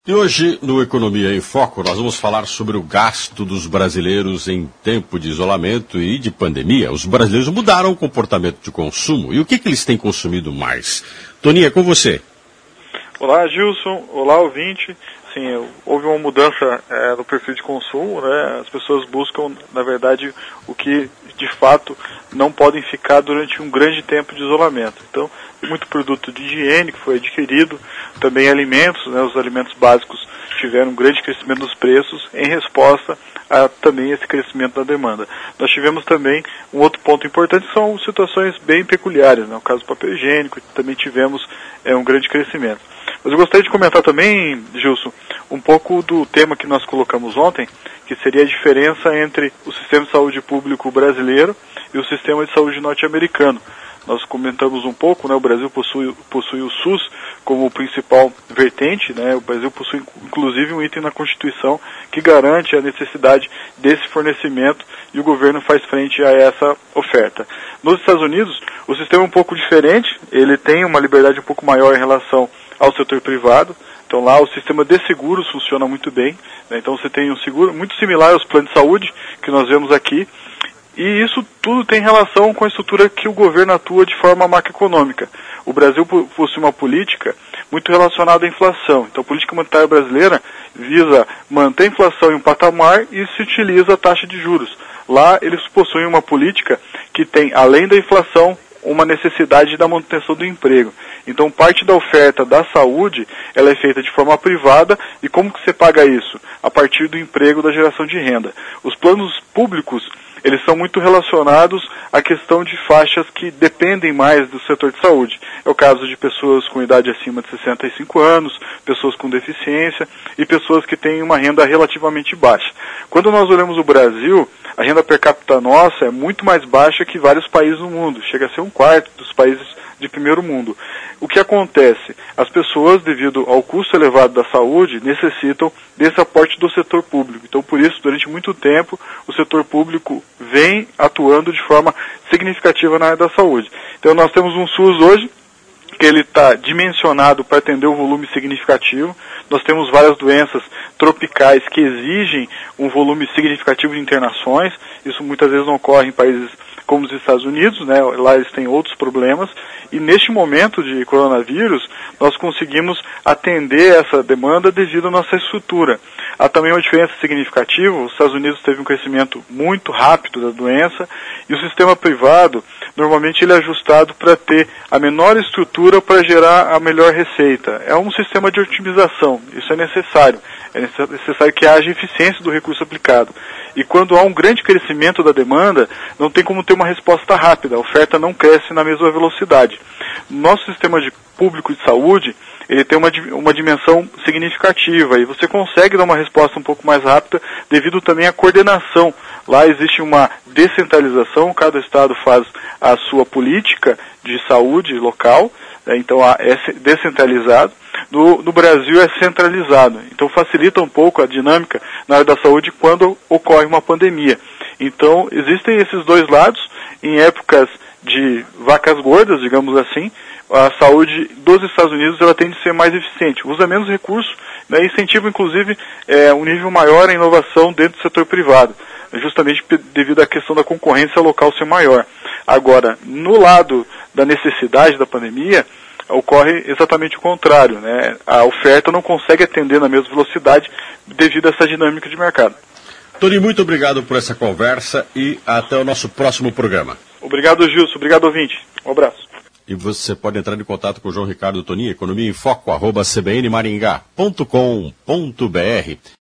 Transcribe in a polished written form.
E hoje, no Economia em Foco, nós vamos falar sobre o gasto dos brasileiros em tempo de isolamento e de pandemia. Os brasileiros mudaram o comportamento de consumo e o que eles têm consumido mais? Toninha, é com você. Olá, Gilson. Olá, ouvinte. Sim, houve uma mudança no perfil de consumo, né? As pessoas buscam, na verdade, o que de fato não podem ficar durante um grande tempo de isolamento. Então, muito produto de higiene que foi adquirido, também alimentos, né? Os alimentos básicos tiveram um grande crescimento dos preços em resposta a também esse crescimento da demanda. Nós tivemos também um outro ponto importante, são situações bem peculiares, né? O caso do papel higiênico, também tivemos um grande crescimento. Mas eu gostaria de comentar também, Gilson, um pouco do tema que nós colocamos ontem, que seria a diferença entre o sistema de saúde público brasileiro e o sistema de saúde norte-americano. Nós comentamos um pouco, né, o Brasil possui o SUS como principal vertente, né, o Brasil possui inclusive um item na Constituição que garante a necessidade desse fornecimento e o governo faz frente a essa oferta. Nos Estados Unidos, o sistema é um pouco diferente, ele tem uma liberdade um pouco maior em relação ao setor privado. Então lá o sistema de seguros funciona muito bem, né? Então você tem um seguro muito similar aos planos de saúde que nós vemos aqui, e isso tudo tem relação com a estrutura que o governo atua de forma macroeconômica. O Brasil possui uma política muito relacionada à inflação, então a política monetária brasileira visa manter a inflação em um patamar e se utiliza a taxa de juros. Lá eles possuem uma política que tem, além da inflação, uma necessidade da manutenção do emprego. Então, parte da oferta da saúde, ela é feita de forma privada, e como que você paga isso? A partir do emprego, da geração de renda. Os planos públicos, eles são muito relacionados à questão de faixas que dependem mais do setor de saúde. É o caso de pessoas com idade acima de 65 anos, pessoas com deficiência e pessoas que têm uma renda relativamente baixa. Quando nós olhamos o Brasil, a renda per capita nossa é muito mais baixa que vários países do mundo, chega a ser um quarto dos países de primeiro mundo. O que acontece? As pessoas, devido ao custo elevado da saúde, necessitam desse aporte do setor público. Então, por isso, durante muito tempo, o setor público vem atuando de forma significativa na área da saúde. Então, nós temos um SUS hoje, que ele está dimensionado para atender um volume significativo. Nós temos várias doenças tropicais que exigem um volume significativo de internações. Isso muitas vezes não ocorre em países como os Estados Unidos, né? Lá eles têm outros problemas. E neste momento de coronavírus, nós conseguimos atender essa demanda devido à nossa estrutura. Há também uma diferença significativa. Os Estados Unidos teve um crescimento muito rápido da doença e o sistema privado, normalmente ele é ajustado para ter a menor estrutura para gerar a melhor receita. É um sistema de otimização, isso é necessário. É necessário que haja eficiência do recurso aplicado. E quando há um grande crescimento da demanda, não tem como ter uma resposta rápida, a oferta não cresce na mesma velocidade. Nosso sistema público de saúde, ele tem uma dimensão significativa e você consegue dar uma resposta um pouco mais rápida devido também à coordenação. Lá existe uma descentralização, cada estado faz a sua política de saúde local, né? Então é descentralizado. No Brasil é centralizado, então facilita um pouco a dinâmica na área da saúde quando ocorre uma pandemia. Então existem esses dois lados. Em épocas de vacas gordas, digamos assim, a saúde dos Estados Unidos ela tende a ser mais eficiente, usa menos recursos, né, incentiva inclusive um nível maior em inovação dentro do setor privado, justamente devido à questão da concorrência local ser maior. Agora, no lado da necessidade da pandemia, ocorre exatamente o contrário, né? A oferta não consegue atender na mesma velocidade devido a essa dinâmica de mercado. Tony, muito obrigado por essa conversa e até o nosso próximo programa. Obrigado, Gilson. Obrigado, ouvinte. Um abraço. E você pode entrar em contato com o João Ricardo Toninho, economiaemfoco@cbnmaringá.com.br.